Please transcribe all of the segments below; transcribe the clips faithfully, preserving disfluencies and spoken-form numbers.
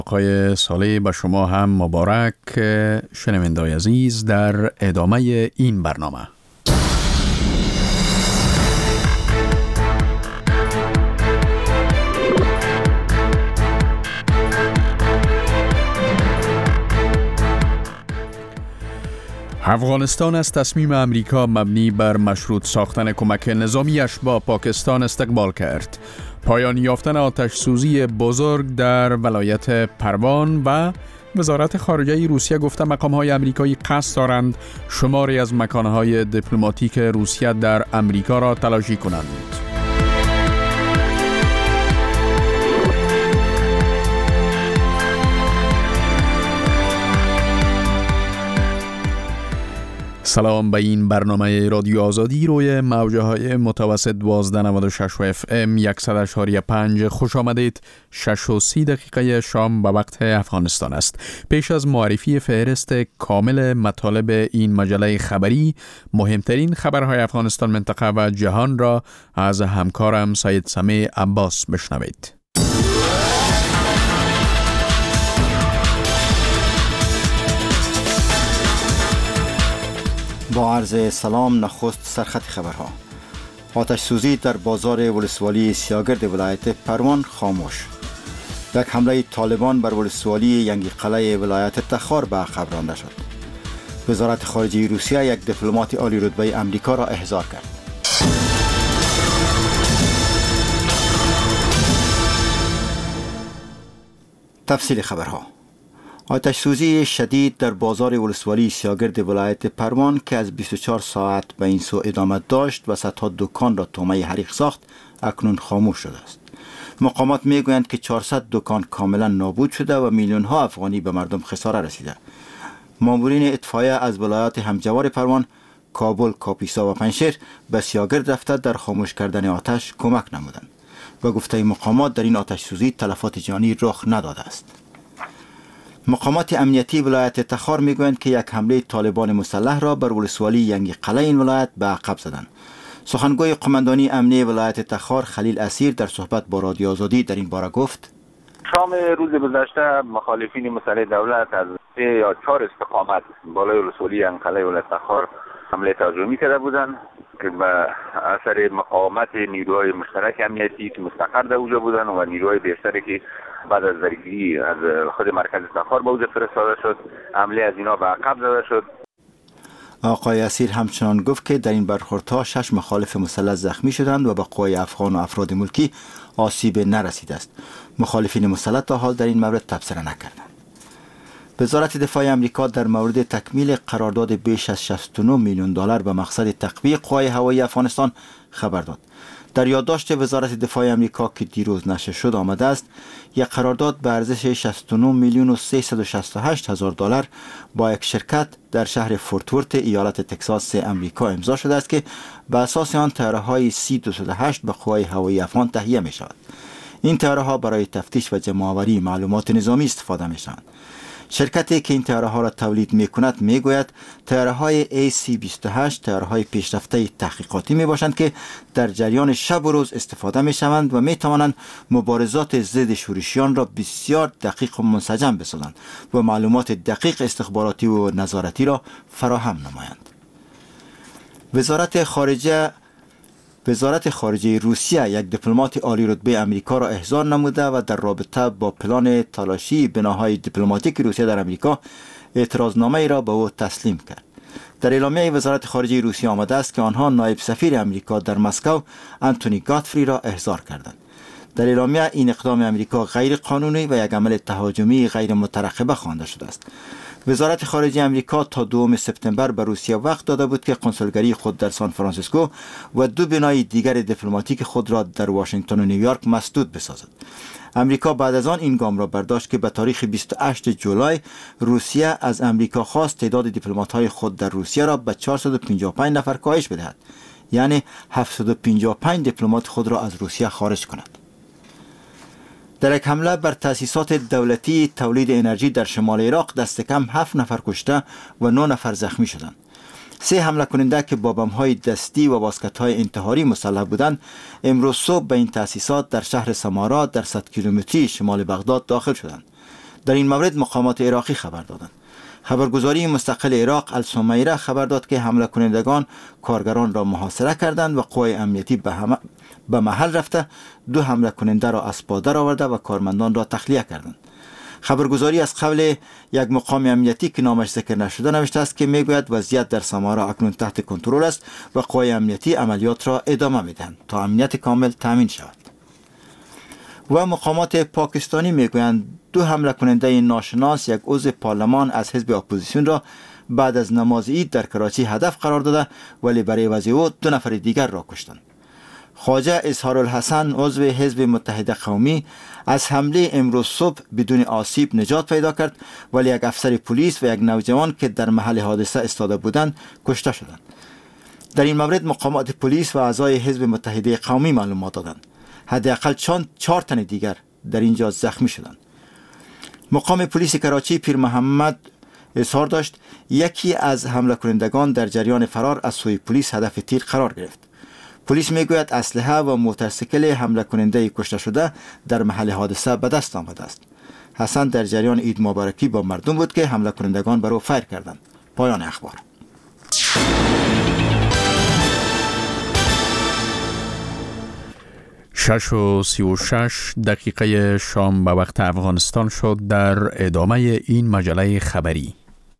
آقای صالح به شما هم مبارک. شنوندگان عزیز، در ادامه این برنامه افغانستان از تصمیم امریکا مبنی بر مشروط ساختن کمک نظامیش با پاکستان استقبال کرد. پایان یافتن آتش سوزی بزرگ در ولایت پروان و وزارت خارجه روسیه گفته مقام‌های آمریکایی قصد دارند شماری از مکان‌های دیپلماتیک روسیه در امریکا را تلاشی کنند. سلام به این برنامه رادیو آزادی روی موجه های متوسط دوازده نود و شش و اف ام صد و شش و پنج خوش آمدید. شش و سی دقیقه شام به وقت افغانستان است. پیش از معرفی فهرست کامل مطالب این مجله خبری، مهمترین خبرهای افغانستان، منطقه و جهان را از همکارم سید سمیع عباس بشنوید. با عرض سلام، نخست سرخط خبرها. آتش سوزی در بازار ولسوالی سیاگرد ولایت پروان خاموش. یک حمله طالبان بر ولسوالی ینگی قلعه ولایت تخار به عقب رانده شد. وزارت خارجه روسیه یک دیپلمات عالی رتبه امریکا را احضار کرد. تفصیل خبرها. آتش سوزی شدید در بازار ولسوالی سیاگرد ولایت پروان که از بیست و چهار ساعت به این سو ادامه داشت و صدها دکان را تومه حریق ساخت، اکنون خاموش شده است. مقامات میگویند که چهارصد دکان کاملا نابود شده و میلیون ها افغانی به مردم خساره رسیده. مامورین اطفایه از ولایات همجوار پروان، کابل، کاپیسا و پنشیر به سیاگرد رفته در خاموش کردن آتش کمک نمودند و گفته مقامات در این آتش سوزی تلفات جانی رخ نداده است. مقامات امنیتی ولایت تخار میگویند که یک حمله طالبان مسلح را بر ولسوالی ینگی قلعه این ولایت به عقب زدند. سخنگوی قماندانی امنی ولایت تخار خلیل اسیر در صحبت با رادیو آزادی در این باره گفت: شام روز گذشته مخالفین مسلح دولت از سه یا چهار استقامت بالای ولسوالی ینگی قلعه ولایت تخار حمله تهاجمی کرده بودند که به اثر مقاومت نیروهای مشترک امنیتی که مستقر در اونجا بودند و نیروهای بیشتری که بعد از درگیری از خود مرکز تخار به اونجا فرستاده شد، حمله از اینا به عقب زده شد. آقای اسیر همچنان گفت که در این برخوردها شش مخالف مسلح زخمی شدند و به قوای افغان و افراد ملکی آسیب نرسیده است. مخالفین مسلح تا حال در این مورد تبصره نکردند. وزارت دفاع آمریکا در مورد تکمیل قرارداد بیش از شصت و نه میلیون دلار به مقصد تقویت قوای هوایی افغانستان خبر داد. در یادداشت وزارت دفاع آمریکا که دیروز نشر شد آمده است یک قرارداد به ارزش شصت و نه میلیون و سیصد و شصت و هشت هزار دلار با یک شرکت در شهر فورت ورت ایالت تگزاس آمریکا امضا شده است که به اساس آن طیاره‌های سی دویست و هشت به قوای هوایی افغان تهیه می شود. این طیاره‌ها برای تفتیش و جمع‌آوری معلومات نظامی استفاده می شوند. شرکتی که این طیاره‌ها را تولید می‌کند میگوید طیاره‌های ای سی بیست و هشت طیاره‌های پیشرفته تحقیقاتی میباشند که در جریان شب و روز استفاده می‌شوند و می‌توانند مبارزات ضد شورشیان را بسیار دقیق و منسجم بسازند و معلومات دقیق استخباراتی و نظارتی را فراهم نمایند. وزارت خارجه وزارت خارجه روسیه یک دیپلمات عالی رتبه امریکا را احضار نموده و در رابطه با پلان تلاشی بناهای دیپلماتیک روسیه در امریکا اعتراضنامه را به او تسلیم کرد. در اعلامیه وزارت خارجه روسیه آمده است که آنها نایب سفیر امریکا در مسکو انتونی گاتفری را احضار کردند. در اعلامیه این اقدام امریکا غیر قانونی و یک عمل تهاجمی غیر مترقبه خوانده شده است. وزارت خارجه امریکا تا دوم سپتامبر به روسیه وقت داده بود که کنسولگری خود در سان فرانسیسکو و دو بنای دیگر دیپلماتیک خود را در واشنگتن و نیویورک مسدود بسازد. امریکا بعد از آن این گام را برداشت که به تاریخ بیست و هشتم جولای روسیه از امریکا خواست تعداد دیپلمات‌های خود در روسیه را به چهارصد و پنجاه و پنج نفر کاهش بدهد، یعنی هفتصد و پنجاه و پنج دیپلمات خود را از روسیه خارج کند. در یک حمله بر تأسیسات دولتی تولید انرژی در شمال عراق دست کم هفت نفر کشته و نه نفر زخمی شدند. سه حمله کننده که با بم‌های دستی و باسکت‌های انتحاری مسلح بودند، امروز صبح به این تأسیسات در شهر سمارا در صد کیلومتری شمال بغداد داخل شدند. در این مورد مقامات عراقی خبر دادند. خبرگزاری مستقل عراق السمیره خبر داد که حمله کنندگان کارگران را محاصره کردند و قوای امنیتی به, هم... به محل رفته دو حمله کننده را از پا درآورده و کارمندان را تخلیه کردند. خبرگزاری از قبل یک مقام امنیتی که نامش ذکر نشده نوشته است که میگوید وضعیت در سمارا اکنون تحت کنترل است و قوای امنیتی عملیات را ادامه میدهند تا امنیت کامل تامین شود. و مقامات پاکستانی میگویند دو حمله کننده ناشناس یک عضو پارلمان از حزب اپوزیسیون را بعد از نماز عید در کراچی هدف قرار داده ولی برای وضع او دو نفر دیگر را کشتند. خواجه اظهارالحسن عضو حزب متحده قومی از حمله امروز صبح بدون آسیب نجات پیدا کرد ولی یک افسر پلیس و یک نوجوان که در محل حادثه ایستاده بودند کشته شدند. در این مورد مقامات پلیس و اعضای حزب متحده قومی معلومات دادند. حداقل چهار تن دیگر در اینجا زخمی شدند. مقام پلیس کراچی پیر محمد اظهار داشت یکی از حمله کنندگان در جریان فرار از سوی پلیس هدف تیر قرار گرفت. پلیس میگوید اسلحه و موتورسیکل حمله کننده کشته شده در محل حادثه به دست آمده است. حسن در جریان عید مبارکی با مردم بود که حمله کنندگان بر او فیر کردند. پایان اخبار. شش و سی و شش دقیقه شام به وقت افغانستان شد. در ادامه این مجله خبری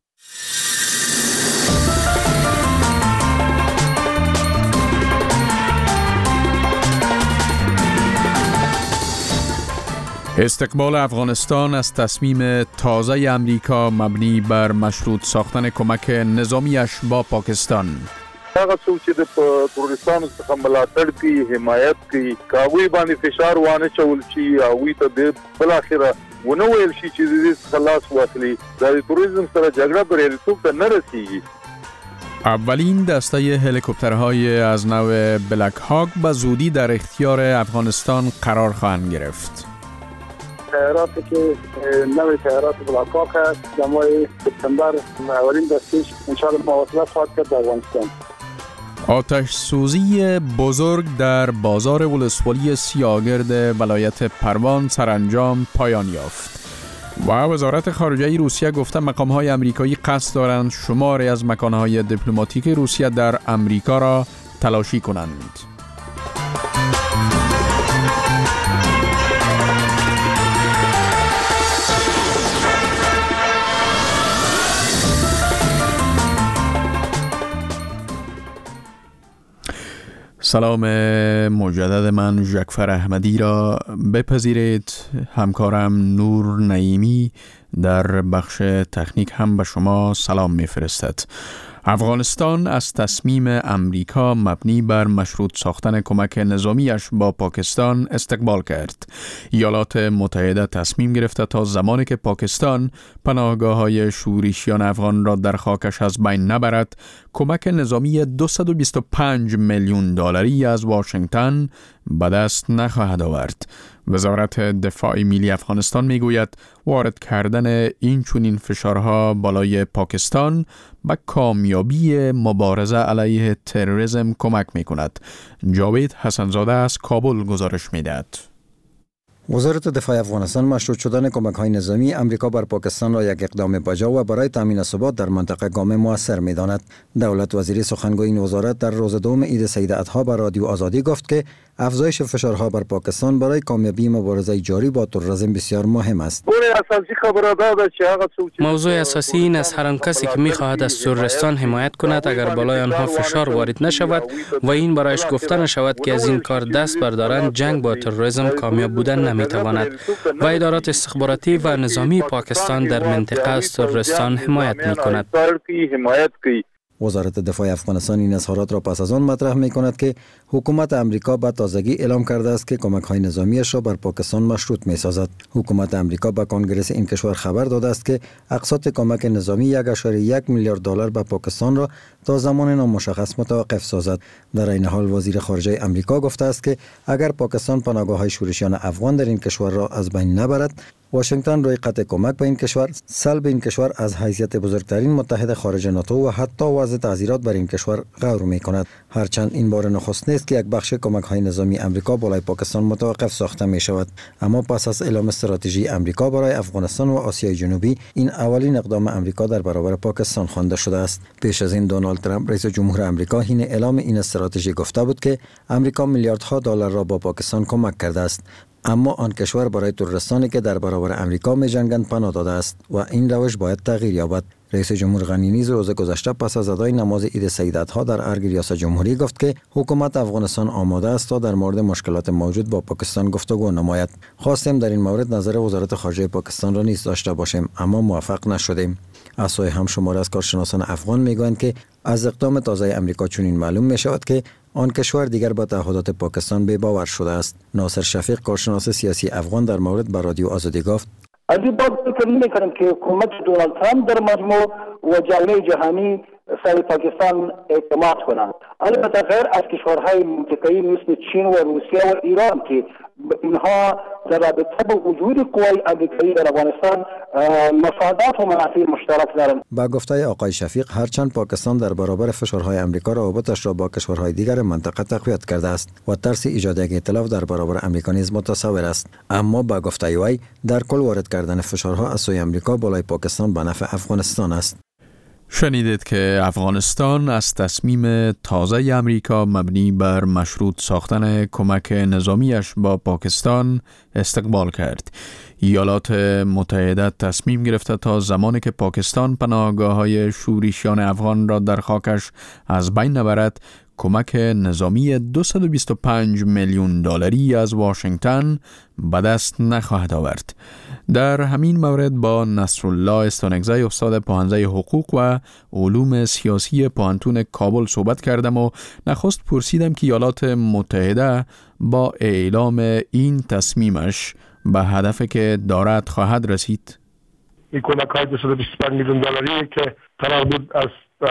استقبال افغانستان از تصمیم تازه امریکا مبنی بر مشروط ساختن کمک نظامیش با پاکستان. هغه څوک چې د تروریستانو څخه ملاتړ کوي حمایت کوي کاوی باندې فشار وانه چول شي او وی ته د بل اخره ونه ویل شي چې د خلاص واخلي د تروریزم سره جګړه بریالیتوب ته نه رسیږي. اولین دسته هلیکوپترهای از نوع بلک هاک به زودی در اختیار افغانستان قرار خواهند گرفت. تیاراتی که نوع تیارات بلک هاک است در ماه سپتامبر اولین دسته‌اش ان شاء الله مواصلات خواهد کرد در افغانستان. آتش سوزی بزرگ در بازار ولسوالی سیاگرد ولایت پروان سرانجام پایان یافت و وزارت خارجه روسیه گفته مقام‌های آمریکایی قصد دارند شماری از مکان‌های دیپلماتیک روسیه در آمریکا را تلاشی کنند. سلام مجدد من ژکفر احمدی را بپذیرید. همکارم نور نعیمی در بخش تکنیک هم به شما سلام میفرستد. افغانستان از تصمیم امریکا مبنی بر مشروط ساختن کمک نظامیش با پاکستان استقبال کرد. ایالات متحده تصمیم گرفته تا زمانی که پاکستان پناهگاه‌های شورشیان افغان را در خاکش از بین نبرد، کمک نظامی دویست و بیست و پنج میلیون دلاری از واشنگتن به دست نخواهد آورد. وزارت دفاع ملی افغانستان میگوید وارد کردن این چنین فشارها بالای پاکستان به کامیابی مبارزه علیه تروریسم کمک میکند. جاوید حسنزاده از کابل گزارش میدهد. وزارت دفاع افغانستان مشروط شدن کمک‌های نظامی امریکا بر پاکستان را یک اقدام بجا و برای تامین ثبات در منطقه گام موثر می‌داند. دولت وزیر سخنگوی این وزارت در روز دوم عید سید اضحی بر رادیو آزادی گفت که افزایش فشارها بر پاکستان برای کامیابی مبارزه جاری با تروریسم بسیار مهم است. موضوع اساسی این است هر کسی که می‌خواهد از تروریستان حمایت کند اگر بالای آنها فشار وارد نشود و این برایش گفته نشود که از این کار دست بردارند، جنگ با تروریسم کامیاب بودن نمی‌تواند و ادارات استخباراتی و نظامی پاکستان در منطقه از تروریستان حمایت می‌کند. وزارت دفاع افغانستان این اظهارات را پس از آن مطرح می کند که حکومت امریکا به تازگی اعلام کرده است که کمک‌های نظامیش را بر پاکستان مشروط می سازد. حکومت امریکا به کنگره این کشور خبر داده است که اقساط کمک نظامی یک اشاره یک میلیارد دلار به پاکستان را تا زمان نامشخص متوقف سازد. در این حال وزیر خارجه امریکا گفته است که اگر پاکستان پناهگاه‌های شورشیان افغان در این کشور را از بین نبرد، واشنگتن روی قطع کمک به این کشور، سلب این کشور از حیثیت بزرگترین متحد خارج ناتو و حتی وضع تعزیرات بر این کشور غور می کند. هرچند این بار نخست نیست که یک بخش کمک های نظامی امریکا بالای پاکستان متوقف ساخته می شود، اما پس از اعلام استراتژی امریکا برای افغانستان و آسیای جنوبی، این اولین اقدام امریکا در برابر پاکستان خوانده شده است. پیش از این دونالد ترامپ رئیس جمهور امریکا حین اعلام این استراتژی گفته بود که امریکا میلیاردها دلار را با پاکستان کمک کرده است، اما آن کشور برای تروریستانی که در برابر امریکا می جنگند پناه داده است و این روش باید تغییر یابد. رئیس جمهور غنی نیز روز گذشته پس از ادای نماز عید سیداتها در ارگ ریاست جمهوری گفت که حکومت افغانستان آماده است تا در مورد مشکلات موجود با پاکستان گفتگو نماید. خواستیم در این مورد نظر وزارت خارجه پاکستان را نیز داشته باشیم، اما موفق نشدیم. از سوی هم شماره از کارشناسان افغان میگویند که از اقدام تازه امریکا چنین معلوم می شود که آن کشور دیگر با تعهدات پاکستان بی باور شده است. ناصر شفیق کارشناس سیاسی افغان در مورد با رادیو آزادی گفت: ادی باید فکر نمی‌کنم که حکومت دونالد ترامپ در مجموع و جامعه جهانی سر پاکستان اعتماد کنند. البته غیر از کشورهای منطقه‌ای مثل چین و روسیه و ایران که اینها در رابطه با وجود قوای امریکایی در افغانستان مفادات و منافع مشترک دارند. با گفته آقای شفیق، هرچند پاکستان در برابر فشارهای امریکا روابطش را با کشورهای دیگر منطقه تقویت کرده است و ترس ایجاد یک ائتلاف در برابر امریکا نیز متصور است، اما با گفته وی در کل وارد کردن فشارها از سوی امریکا بالای پاکستان به نفع افغانستان است. شنیدید که افغانستان از تصمیم تازه امریکا مبنی بر مشروط ساختن کمک نظامیش با پاکستان استقبال کرد. ایالات متحده تصمیم گرفته تا زمانی که پاکستان پناهگاه‌های شورشیان افغان را در خاکش از بین نبرد، کمک نظامی دویست و بیست و پنج میلیون دلاری از واشنگتن به دست نخواهد آورد. در همین مورد با نصرالله استانکزی استاد پوهنځی حقوق و علوم سیاسی پوهنتون کابل صحبت کردم و نخست پرسیدم که ایالات متحده با اعلام این تصمیمش به هدفی که دارد خواهد رسید. این کمک های دویست و بیست و پنج میلیون دلاری که قرار بود از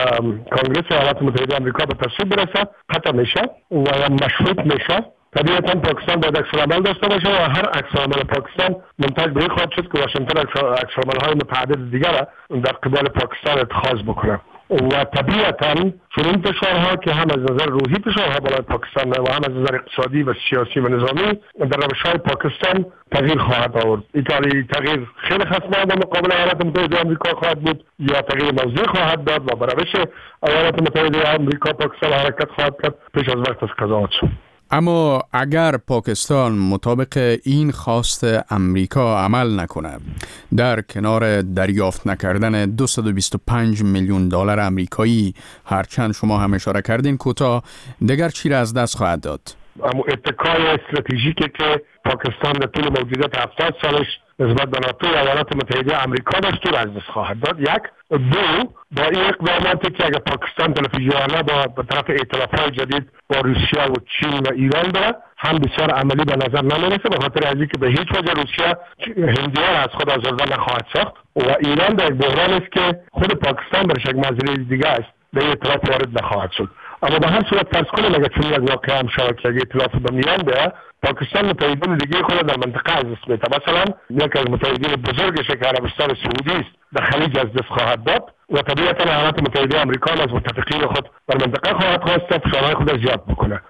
کانگرس ایالات متحده آمریکا به تصویب برسد قطع میشه و مشروط میشه. طبیعتا پاکستان باید عکس‌العمل داشته باشه و هر عکس‌العمل پاکستان منتج به این خواهد شد که واشنگتن عکس‌العمل‌های متعدد دیگر در قبال پاکستان اتخاذ بکنه و طبیعتا چنین فشارها که هم از نظر روحی فشارها بالای پاکستان و هم از نظر اقتصادی و سیاسی و نظامی در روش‌های پاکستان تغییر خواهد آورد. این تغییر خیلی خصمانه در مقابل ایالات متحده آمریکا خواهد بود یا تغییر موضوعی خواهد داد و بر روش ایالات متحده آمریکا پاکستان حرکت خواهد کرد پیش از وقت از قضاوت شد. اما اگر پاکستان مطابق این خواست امریکا عمل نکنه، در کنار دریافت نکردن دویست و بیست و پنج میلیون دلار آمریکایی، هرچند شما هم اشاره کردین کوتاه، دیگر چی را از دست خواهد داد؟ اما اتکای استراتژیکی که پاکستان در طول موجودیت هفتاد سالش نسبت به ناتو و ایالات متحده آمریکا داشت از دست خواهد داد. یک. دو، با این اقداماتی که اگر پاکستان تلفیزیونی با به طرف ائتلاف‌های جدید با روسیه و چین و ایران داره، هم بسیار عملی به نظر نمیرسه به خاطر از اینکه به هیچ وجه روسیه هندیان از خود آزرده نخواهد ساخت و ایران در بحران است که خود پاکستان برش یک مسئله دیگه است، به این ائتلاف وارد نخواهد شد. اما به هر صورت فرض کنیم اگر چنین یک واقعه هم شود که یک ائتلاف به میان بیاید، پاکستان متحدین دیگه خود در منطقه از دست میده. مثلا یک از متحدین بزرگش که عربستان سعودی است در خلیج از دست خواهد داد و طبیعتا ایالات متحده آمریکا از متفقین خود در منطقه خواهد خواست فشارهای خود زیاد بکنه.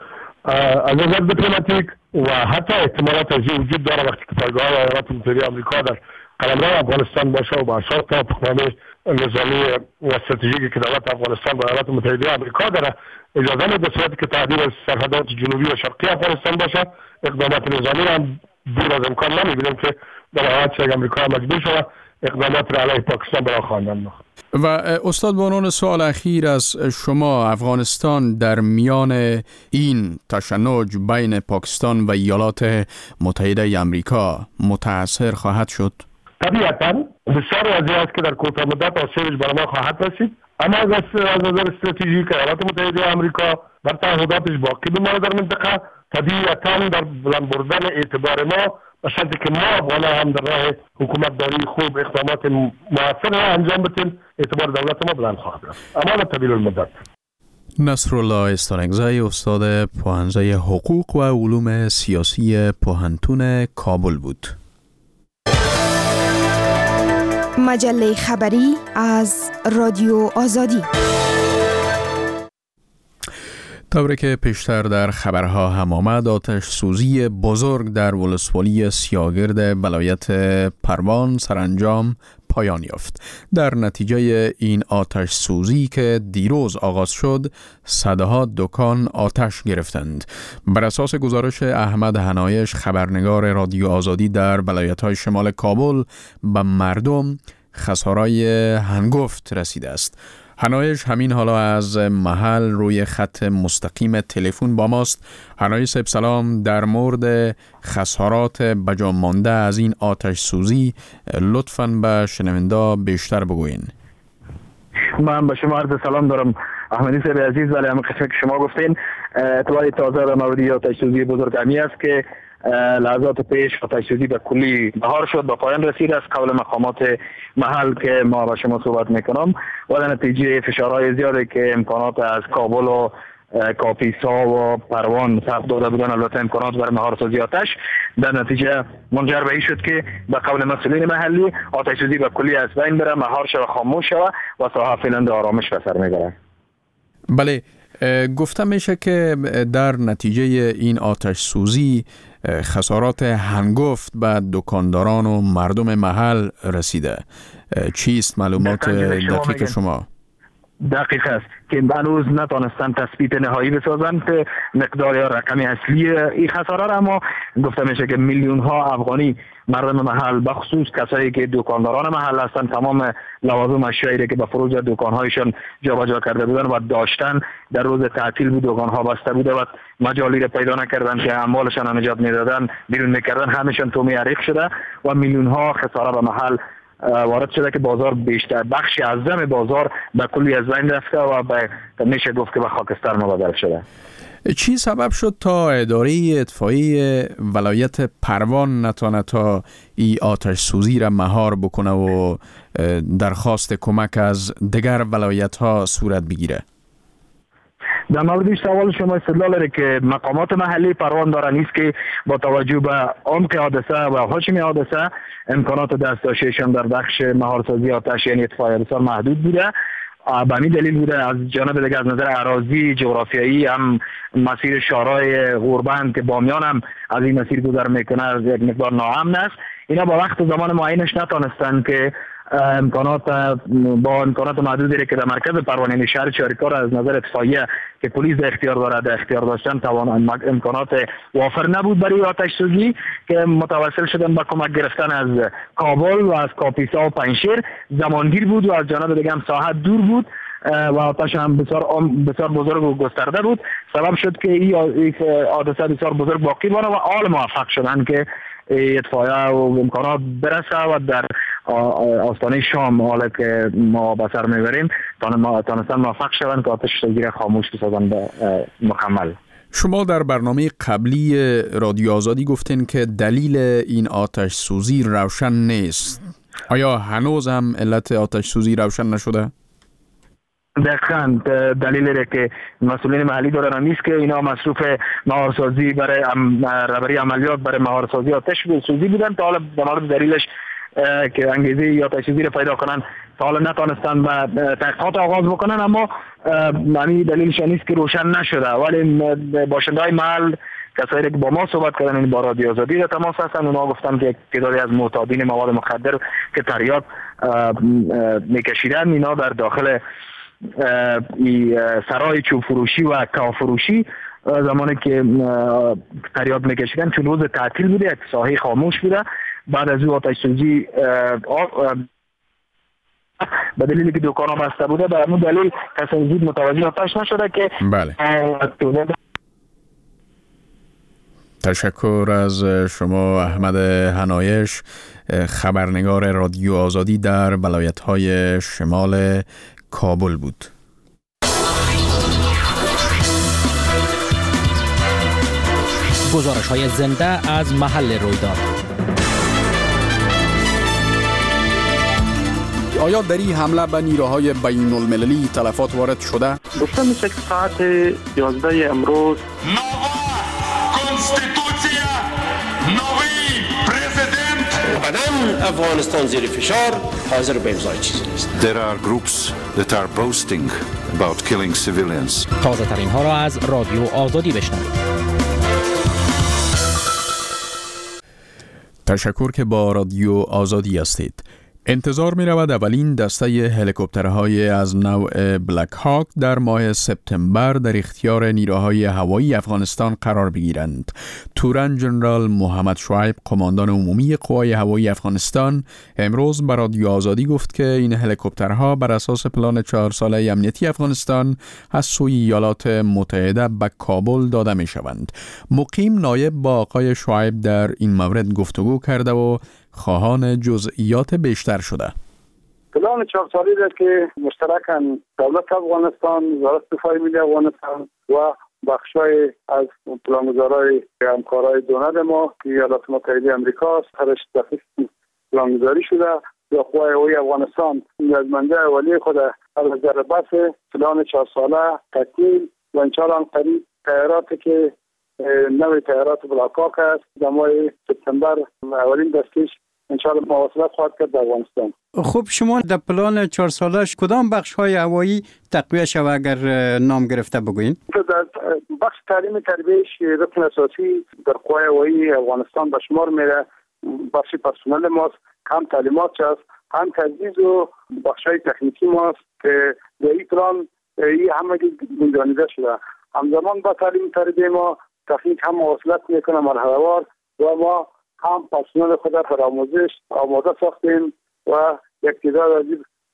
از نظر دیپلماتیک و حتی احتمالات از این وجود داره وقتی که پایگاه ایالات متحده آمریکا در قلمرو افغانستان باشه و با اساس توافقنامه نظامی و استراتژیکی که دولت افغانستان با ایالات متحده آمریکا داره اجازه میده به صورتی که تعدیل سرحدات جنوبی و شرقی افغانستان باشه، اقدامات نظامی را دور از امکان نمیبینیم که در حالت یک آمریکا مجبور شود اقدامات را علیه پاکستان برای خواندن. و استاد به عنوان سوال اخیر از شما، افغانستان در میان این تشنج بین پاکستان و ایالات متحده آمریکا متاثر خواهد شد؟ طبیعتا بسیار واضح است که در کوتاه مدت آسیبش بر ما خواهد رسید، اما از نظر استراتژیک ایالات متحده آمریکا بر تعهداتش باقی بمانه در منطقه، طبیعتا در بلند بردن اعتبار ما به شرطی که ما افغان هم در راه حکومتداری خوب اقدامات موثر را انجام بدیم، اعتبار دولت ما بلند خواهد رفت، اما در طویل المدت. نصرالله استانکزی استاد پوهنځی حقوق و علوم سیاسی پوهنتون کابل بود. مجله خبری از رادیو آزادی. طوری که پیشتر در خبرها هم آمد، آتش سوزی بزرگ در ولسوالی سیاگرد ولایت پروان سرانجام پایان یافت. در نتیجه این آتش سوزی که دیروز آغاز شد، صدها دکان آتش گرفتند. بر اساس گزارش احمد هنایش، خبرنگار رادیو آزادی در ولایت‌های شمال کابل، به مردم خسارای هنگفت رسیده است. هنایش همین حالا از محل روی خط مستقیم تلفن با ماست. هنایش صاحب سلام، در مورد خسارات بجا مانده از این آتش سوزی لطفاً به شنونده بیشتر بگوین. من به شما عرض سلام دارم احمدی صاحب عزیز. ولی همین قسمت که شما گفتین اطلاع تازه در مورد آتش سوزی بزرگ همی است که لحظات پیش آتش سوزی به کلی مهار شد، به پایان رسید از قول مقامات محل که ما با شما صحبت میکنم، و در نتیجه فشارهای زیادی که امکانات از کابل و کاپیسا و پروان سخت داده بودن، البته امکانات برای مهار سازی آتش، در نتیجه منجر به این شد که به قول مسئولین محلی آتش سوزی به کلی از بین بره، مهار شود، خاموش شود و ساحه فعلا آرامش به سر میبره. بله، گفته میشه که در نتیجه این آتش سوزی خسارات هنگفت به دکانداران و مردم محل رسیده. چیست معلومات دقیق شما؟ دقیق است که هنوز نتانستن تثبیت نهایی بسازند مقدار یا رقم اصلی این خساره را، اما گفته میشه که میلیون ها افغانی مردم محل، بخصوص کسایی که دکانداران محل هستند، تمام لوازم اشیایی که به فروش دکانهایشان جابجا کرده بودن و داشتن، در روز تعطیل بود دکانها بسته بوده و مجالی را پیدا نکردن که اموالشان نجات میدادن، بیرون میکردن، همشان تومی عریق شده و میلیون ها خساره به محل وارد شده که بازار بیشتر بخشی اعظم بازار به کلی از بین رفته و به میشه گفت که به خاکستر مبدل شده. چی سبب شد تا اداره اطفایی ولایت پروان نتونه تا ای آتش سوزی را مهار بکنه و درخواست کمک از دیگر ولایت ها صورت بگیره؟ در مورد سوال شما استدلال داره که مقامات محلی پروان دارن نیست که با توجه به عمق حادثه و حجم حادثه امکانات دسترسیشان در بخش مهارسازی آتش یعنی اطفای بسیار محدود بوده. به همین دلیل بوده از جانب دیگر از نظر اراضی جغرافیایی هم مسیر شارای غوربند که بامیان هم از این مسیر گذر میکنه از یک مقدار ناامن است. اینا با وقت زمان معینش نتانستن که امکانات با امکانات محدودی که در مرکز پروان یعنی شهر چاریکار از نظر اطفائیه که پلیس در اختیار دارد در اختیار داشتن توان امکانات وافر نبود برای آتش سوزی که متوسل شدن به کمک گرفتن از کابل و از کاپیسا و پنجشیر. زمانگیر بود و از جانب دیگه هم ساحت دور بود و آتش هم بسیار بسیار بزرگ و گسترده بود. سبب شد که این حادثه بسیار بزرگ باقی مانه و آل موفق شدن که اطفائیه و امکانات برسه و در آستانه شام حالا که ما به سر میبریم تانستن موفق شدن که آتش سوزی خاموش بسازن به مکمل. شما در برنامه قبلی رادیو آزادی گفتین که دلیل این آتش سوزی روشن نیست. آیا هنوز هم علت آتش سوزی روشن نشده؟ دقیقاً دلیلی که مسئولین محلی دارن نیست که اینا مصروف مهارسازی برای رهبری عملیات برای مهارسازی آتش سوزی بودن تا حالا در مورد دلیلش که انگیزه یا آتش سوزی رو پیدا کنن تا حالا نتونستن به تحقیقات آغاز بکنن، اما معنی دلیلش نیست که روشن نشده. ولی باشنده‌های محل کسایی که با ما صحبت کردن این با رادیو آزادی در تماس هستن، اونا گفتن که تعدادی از معتادین مواد مخدر که تریاک میکشیدن اینا در داخل سرای چوب فروشی و کاف فروشی زمانی که تریاک میکشیدن چون روز تعطیل بوده یک ساحه خاموش بوده. بعد از او آتش سوزی به دلیلی که دکان ها بسته بوده به همون دلیل کسی زود متوجه آتش نشده که بله. تشکر از شما احمد هنایش، خبرنگار رادیو آزادی در ولایت‌های شمال کابل بود. گزارش‌های زنده از محل رویداد. آیا در این حمله به نیروهای بین المللی تلفات وارد شده؟ گفته میشه که ساعت یازده امروز Конституция, новый президент. Попадаем افغانستان زیر فشار حاضر به امضای چیزی نیست. There are groups that are boasting about killing civilians. تازه ترین ها را از رادیو آزادی بشنوید. تشکر که با رادیو آزادی هستید. انتظار می رود اولین دسته هلیکوپترهای از نوع بلک هاک در ماه سپتامبر در اختیار نیروهای هوایی افغانستان قرار بگیرند. تورن جنرال محمد شعیب، قماندان عمومی قوای هوایی افغانستان، امروز به رادیو آزادی گفت که این هلیکوپترها بر اساس پلان چهار ساله امنیتی افغانستان از سوی ایالات متحده به کابل داده می شوند. مقیم نایب با آقای شعیب در این مورد گفتگو کرده و خواهان جزئیات بیشتر شده. پلان چهار سالی است که مشترکاً دولت افغانستان، وزارت دفاع ملی افغانستان و بخشای از پلانگذارای همکارای دونر ما که ایالات متحده امریکا است، هرش دقیق پلانگذاری شده. یا قوای هوایی افغانستان نیازمنده اولیه خود از نظر بس پلان چهار ساله تکمیل و انشاءالله قریب تغییراتی که نوع تغییرات بلاک هاک است در ماه سپتامبر اولین دستش انشاءالله مواصلات خواهد کرد در افغانستان. خب شما در پلان چهار سالش کدام بخش های هوایی تقویه شود اگر نام گرفته بگوین؟ در بخش تعلیم تربیهش رکن اساسی در قوای هوایی افغانستان به شمار میره. بخش پرسنل ماست، هم تعلیمات است، هم تجهیز و بخش های تکنیکی ماست که در این پلان این همه گنجانیده شده. همزمان با تعلیم تربیه ما تکنیک هم مواصلت میکنه مرحله‌وار و ما هم پرسنل خود در آموزش آماده ساختیم و یک تعداد از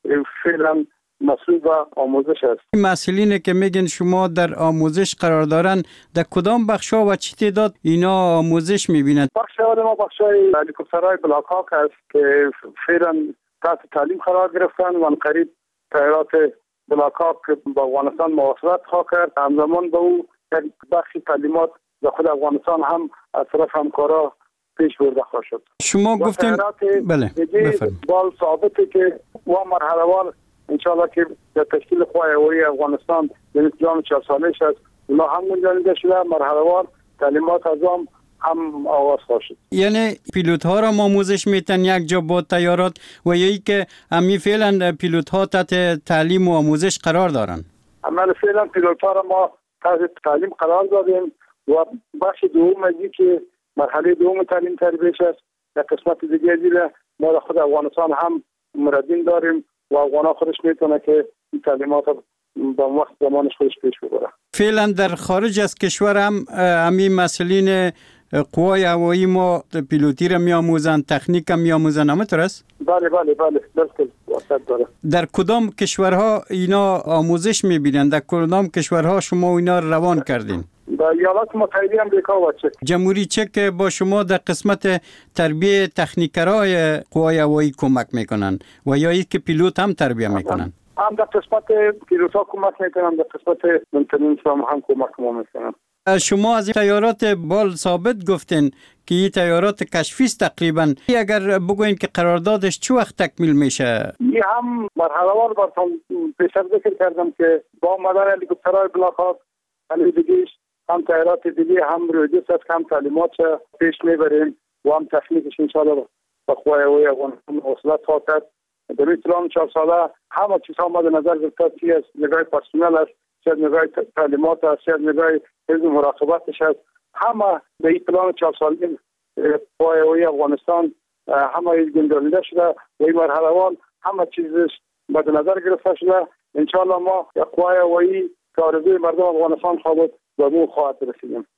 فعلا مسئول به آموزش است. این مسئولینی که میگن شما در آموزش قرار دارن در کدام بخشا و چه تعداد اینا آموزش میبینند؟ بخش اول ما بخشای هلیکوپترهای بلاک هاک است که فعلا تحت تعلیم قرار گرفتن و قریب تغییرات بلاک هاک با افغانستان مواصلت خواهد کرد. همزمان به او یک بخشی تعلیمات در خود افغانستان هم از طرف همکارا پیش برده خواهد شد. شما گفتین بله بفرمایید. بال ثابته که ما مرحله‌وار انشاءالله که در تشکیل قوای هوایی افغانستان در پلان چهار ساله‌اش است اونا هم گنجانیده شده. مرحله‌وار تعلیمات از هم هم آغاز خواهد شد. یعنی پیلوت ها را آموزش میتن یک جا با طیارات و یکی که همی فعلا پیلوت ها تحت تعلیم و آموزش قرار دارن؟ عمل فعلا پیلوت ها را ما تحت تعلیم قرار دادیم و بخش دوم از که مرحله دوم تعلیم تربیهش است. در قسمت دیگه از ما در خود افغانستان هم مردین داریم و افغان ها خودش میتونه که این تعلیمات با وقت زمانش خودش پیش ببره. فعلا در خارج از کشور هم همین مسئولین قوای هوایی ما پیلوتی را میآموزند، تکنیک هم میآموزند، همینطور است؟ بله بله بله درست واسط داره. در کدام کشورها اینا آموزش میبینند؟ در کدام کشورها شما اینا روان کردین؟ در ایالات متحده امریکا و چک. جمهوری چک با شما در قسمت تربیه تکنیکرهای قوای هوایی کمک میکنن و یا یک پیلوت هم تربیه میکنن؟ هم در قسمت پیلوت ها کمک میکنن، در قسمت منتنینس هم, هم کمک ما میکنن. شما از تیارات بال ثابت گفتین که این تیارات کشفی است تقریبا. اگر بگوین که قراردادش چه وقت تکمیل میشه؟ این هم مرحله‌وار براتون پیشتر ذکر کردم که با آمدن هلیکوپترهای بلاک هاک علی دیگهش هم تغییرات دیگه هم رویدیس است، هم تعلیمات پیش میبریم و هم تکنیکش انشاءالله با قوای هوایی افغانستان مواصلت خواهد کرد. در این پلان چهار ساله همه چیزها مد نظر گرفته، چی از نگاه پرسنل است، چی از نگاه تعلیمات است، چی از نگاه حفظ مراقبتش است. همه در این پلان چهار ساله قوای هوایی افغانستان همه گنجانیده شده و این مرحله‌وار همه چیزش مد نظر گرفته شده. انشاءالله ما قوای هوایی که آرزوی مردم افغانستان خواهد و مو خواهد رسیدیم.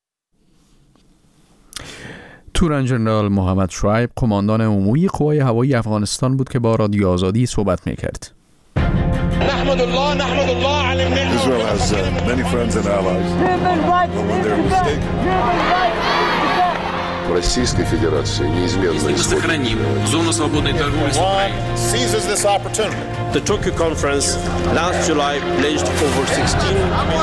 تورن جنرال محمد شعیب، قماندان عمومی قوای هوایی افغانستان بود که با رادیو آزادی صحبت میکرد. نحمد الله نحمد الله على النعمة. Israel has uh, many friends and allies. When they're mistaken. Российской Федерации неизменно сохраним зону свободной торговли с Украиной. Seizes this opportunity. The Tokyo conference last July pledged over sixteen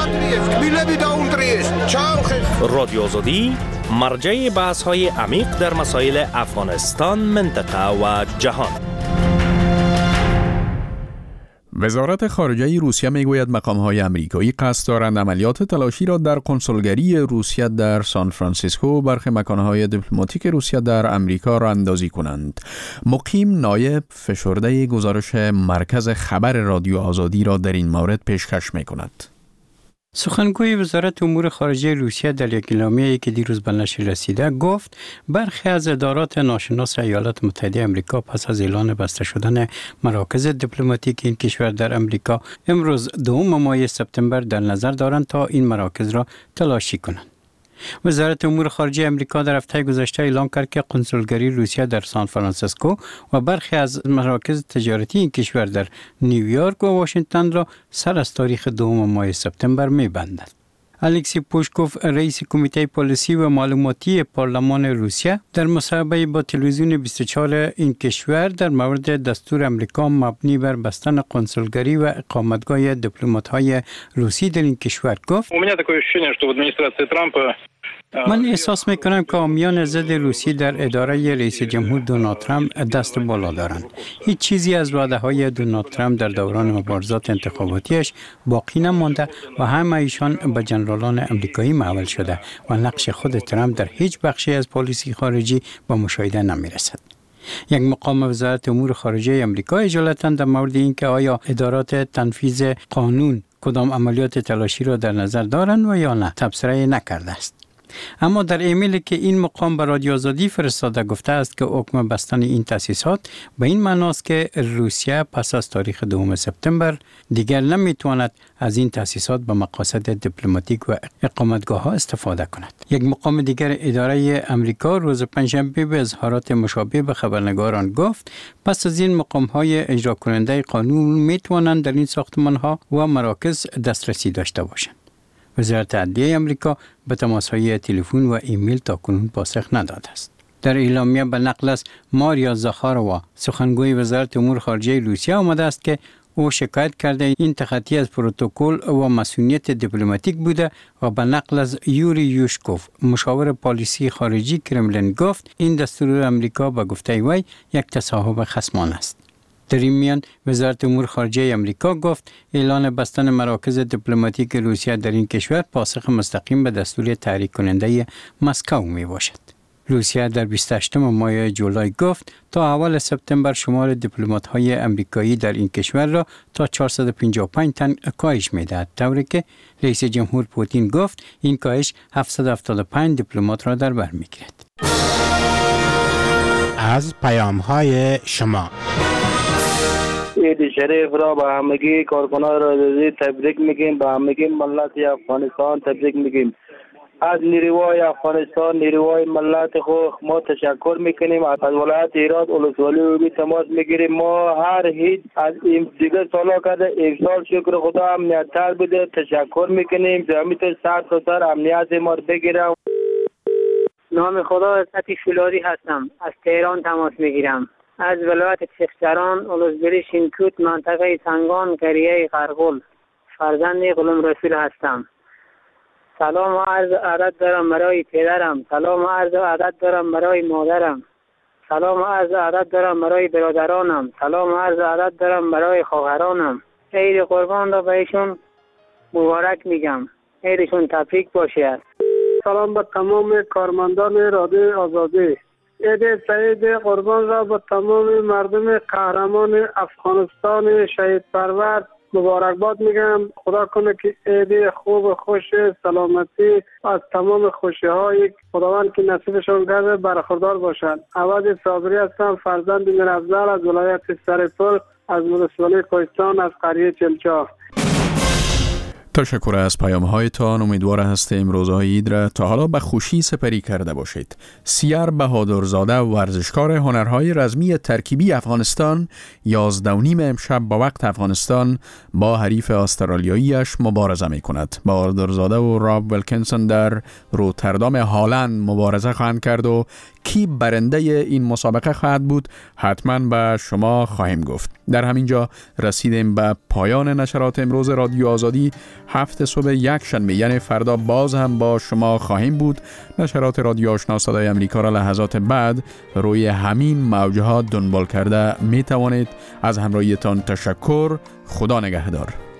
رادیو آزادی مرجع بحث‌های عمیق در مسائل افغانستان، منطقه و جهان. وزارت خارجه روسیه میگوید مقام‌های آمریکایی قصد دارند عملیات تلاشی را در کنسولگری روسیه در سان فرانسیسکو و برخی مکان‌های دیپلماتیک روسیه در آمریکا را اندازی کنند. مقیم نایب فشرده گزارش مرکز خبر رادیو آزادی را در این مورد پیشکش می‌کند. سخنگوی وزارت امور خارجه روسیه در یک اعلامیه‌ای که دیروز به نشر رسیده گفت برخی از ادارات ناشناس ایالات متحده آمریکا پس از اعلان بسته شدن مراکز دیپلماتیک این کشور در آمریکا امروز دوم ماه سپتامبر در نظر دارند تا این مراکز را تلاشی کنند. وزارت امور خارجه آمریکا در هفته گذشته اعلام کرد که کنسولگری روسیه در سان فرانسیسکو و برخی از مراکز تجارتی این کشور در نیویورک و واشنگتن را سر از تاریخ دوم ماه سپتامبر می‌بندد. الکسی پوشکوف رئیس کمیته پالیسی و معلوماتی پارلمان روسیه در مصاحبه با تلویزیون بیست و چهار این کشور در مورد دستور آمریکا مبنی بر بستن کنسولگری و اقامتگاه دیپلمات‌های روسی در این کشور گفت: من احساس میکنم که حامیان ضد روسی در اداره رئیس جمهور دونالد ترامپ دست بالا دارند. هیچ چیزی از وعده های دونالد ترامپ در دوران مبارزات انتخاباتیش باقی نمانده و همه ایشان به جنرالان امریکایی محول شده و نقش خود ترامپ در هیچ بخشی از پالیسی خارجی به مشاهده نمیرسد. یک مقام وزارت امور خارجه آمریکا اجالتا در مورد اینکه آیا ادارات تنفیذ قانون کدام عملیات تلاشی را در نظر دارند و یا نه تبصره نکرده است. اما در ایمیلی که این مقام به رادیو آزادی فرستاده گفته است که حکم بستن این تأسیسات به این معناست که روسیه پس از تاریخ دوم سپتامبر دیگر نمیتواند از این تأسیسات به مقاصد دیپلماتیک و اقامتگاه ها استفاده کند. یک مقام دیگر اداره امریکا روز پنجشنبه به اظهارات مشابه به خبرنگاران گفت پس از این مقام های اجرا کننده قانون میتوانند در این ساختمان ها و مراکز دسترسی داشته باشند. وزارت عدلیه آمریکا به تماس‌های تلفن و ایمیل تاکنون پاسخ نداده است. در اعلامیه به نقل از ماریا زاخاروا سخنگوی وزارت امور خارجه روسیه آمده است که او شکایت کرده این تخطی از پروتکل و مسئولیت دیپلماتیک بوده و به نقل از یوری یوشکوف مشاور پالیسی خارجی کرملین گفت این دستور آمریکا به گفته وی یک تصاحب خصمانه است. در این میان وزارت امور خارجه آمریکا گفت اعلان بستن مراکز دیپلماتیک روسیه در این کشور پاسخ مستقیم به دستور تحریک کننده مسکو می باشد. روسیه در بیست و هشتم ماه جولای گفت تا اول سپتامبر شمار دیپلمات‌های آمریکایی در این کشور را تا چهارصد و پنجاه و پنج تن کاهش می‌دهد، طوری که رئیس جمهور پوتین گفت این کاهش هفتصد و هفتاد و پنج دیپلمات را در بر می‌گیرد. از پیام‌های شما عید شریف را به همگی کارکنان رادیو تبریک میگیم، به همگی ملت افغانستان تبریک میگیم. از نیروهای افغانستان، نیروهای ملت خود ما تشکر میکنیم. از ولایت هرات ولسوالی اوبی تماس میگیریم. ما هر هیچ از این دیگه سالا کرده امسال شکر خدا امنیت تر بوده، تشکر میکنیم. زمین سر تا سر امنیت ما بگیرم. نام خدا عزتی فولادی هستم، از تهران تماس میگیرم. از ولایت سیخچران ولسوالی شینکوت منطقه سنگان قریه قرقل فرزند غلام رسول هستم. سلام و عرض ادب دارم برای پدرم، سلام و عرض ادب دارم برای مادرم، سلام و عرض ادب دارم برای برادرانم، سلام و عرض ادب دارم برای خواهرانم. عید قربان را بهشون مبارک میگم. عیدشون تبریک باشه. سلام به تمام کارمندان رادیو آزادی. عید سعید قربان را به تمام مردم قهرمان افغانستان شهید پرور مبارکباد میگم. خدا کنه که عید خوب خوش سلامتی از تمام خوشی های خداوند که نصیبشون کرده برخوردار باشند. عوض صابری هستم، فرزند میرافضل از ولایت سرپل از ولسوالی کوهستان از قریه چلچا. تشکر از پیام‌هایتان. امیدوار هستیم روزهای عید را تا حالا به خوشی سپری کرده باشید. سیار بهادرزاده ورزشکار هنرهای رزمی ترکیبی افغانستان یازده و نیم امشب با وقت افغانستان با حریف استرالیاییش مبارزه می کند. بهادرزاده و راب ولکنسون در روتردام هالند مبارزه خواهند کرد و کی برنده این مسابقه خواهد بود حتما به شما خواهیم گفت. در همین جا رسیدیم به پایان نشرات امروز رادیو آزادی. هفت صبح یک شنبه یعنی فردا باز هم با شما خواهیم بود. نشرات رادیو آشنا صدای امریکا را لحظات بعد روی همین موجه ها دنبال کرده می توانید. از همراهیتان تشکر. خدا نگهدار.